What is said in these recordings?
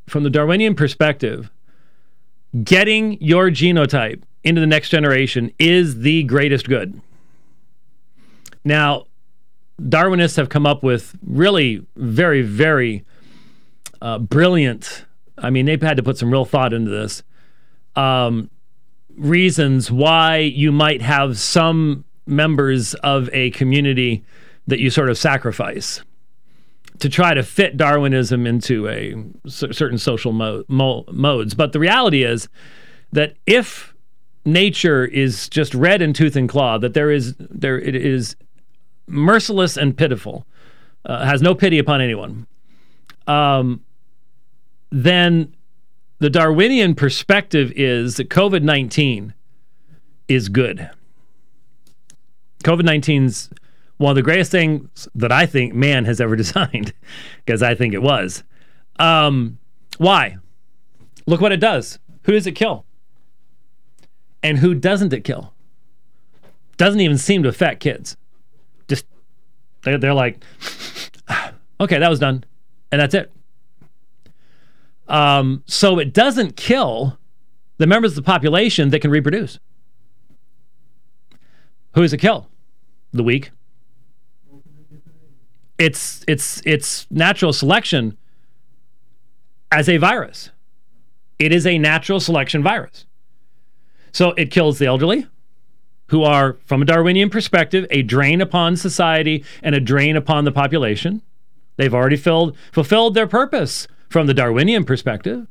from the Darwinian perspective, getting your genotype into the next generation is the greatest good. Now, Darwinists have come up with really very, very brilliant, I mean, they've had to put some real thought into this, reasons why you might have some members of a community that you sort of sacrifice to try to fit Darwinism into a certain social modes. But the reality is that if nature is just red in tooth and claw, that it is merciless and pitiful, has no pity upon anyone, then the Darwinian perspective is that COVID-19 is good. COVID-19's one of the greatest things that I think man has ever designed, because I think it was. Why? Look what it does. Who does it kill? And who doesn't it kill? Doesn't even seem to affect kids. Just, they're like, okay, that was done. And that's it. So it doesn't kill the members of the population that can reproduce. Who does it kill? The weak. It's natural selection as a virus. It is a natural selection virus. So it kills the elderly, who are, from a Darwinian perspective, a drain upon society and a drain upon the population. They've already fulfilled their purpose from the Darwinian perspective.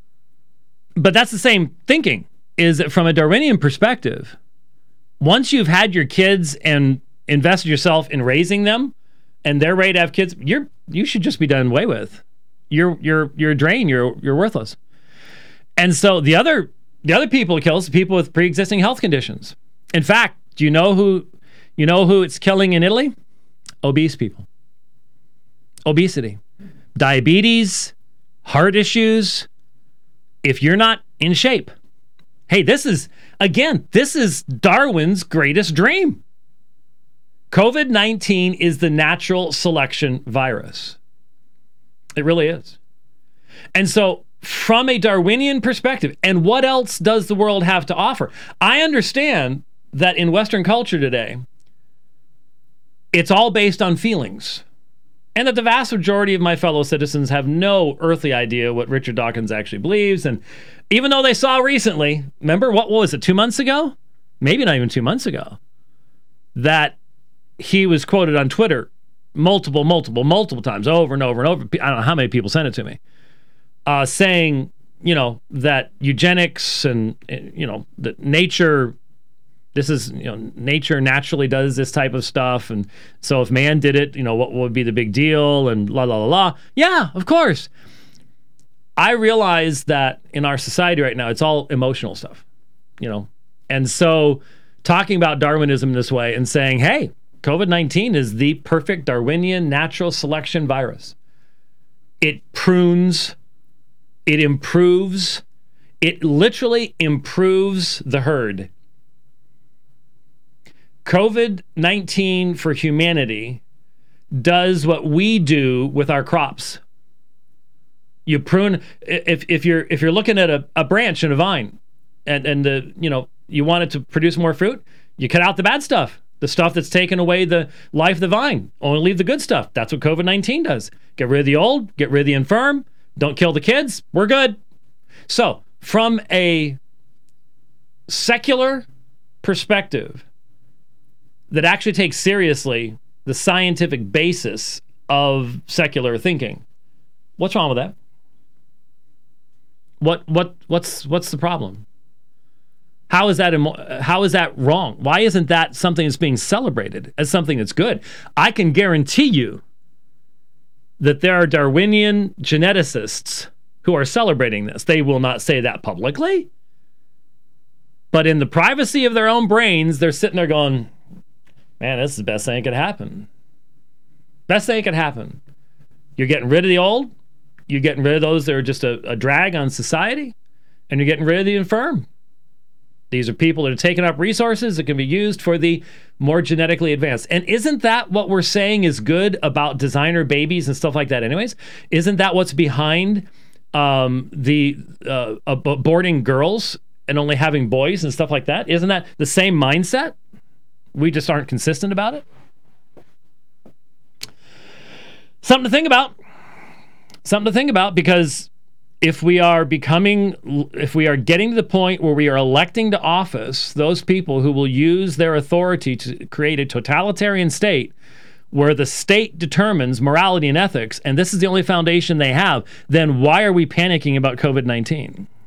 But that's the same thinking, is that from a Darwinian perspective, once you've had your kids and invested yourself in raising them, and they're ready to have kids, you should just be done away with. You're a drain. You're worthless. And so the other people it kills, people with pre-existing health conditions. In fact, do you know who it's killing in Italy? Obese people. Obesity, diabetes, heart issues. If you're not in shape, hey, this is Darwin's greatest dream. COVID-19 is the natural selection virus. It really is. And so from a Darwinian perspective, and what else does the world have to offer? I understand that in Western culture today, it's all based on feelings. And that the vast majority of my fellow citizens have no earthly idea what Richard Dawkins actually believes. And even though they saw recently, remember, what was it, 2 months ago? Maybe not even 2 months ago, that he was quoted on Twitter multiple times, over and over and over. I don't know how many people sent it to me, saying, that eugenics and, that nature, nature naturally does this type of stuff. And so if man did it, what would be the big deal? And la, la, la, la. Yeah, of course. I realize that in our society right now, it's all emotional stuff, And so talking about Darwinism this way and saying, hey, COVID-19 is the perfect Darwinian natural selection virus. It prunes, it improves, it literally improves the herd. COVID-19 for humanity does what we do with our crops. You prune, if you're looking at a branch in a vine and you want it to produce more fruit, you cut out the bad stuff. The stuff that's taken away the life of the vine. Only leave the good stuff. That's what COVID-19 does. Get rid of the old, get rid of the infirm, don't kill the kids, we're good. So, from a secular perspective that actually takes seriously the scientific basis of secular thinking, what's wrong with that? What's the problem? How is that wrong? Why isn't that something that's being celebrated as something that's good? I can guarantee you that there are Darwinian geneticists who are celebrating this. They will not say that publicly, but in the privacy of their own brains, they're sitting there going, man, this is the best thing that could happen. Best thing that could happen. You're getting rid of the old, you're getting rid of those that are just a drag on society, and you're getting rid of the infirm. These are people that are taking up resources that can be used for the more genetically advanced. And isn't that what we're saying is good about designer babies and stuff like that anyways? Isn't that what's behind Aborting girls and only having boys and stuff like that? Isn't that the same mindset? We just aren't consistent about it. Something to think about. Something to think about, because if we are getting to the point where we are electing to office those people who will use their authority to create a totalitarian state where the state determines morality and ethics, and this is the only foundation they have, then why are we panicking about COVID-19?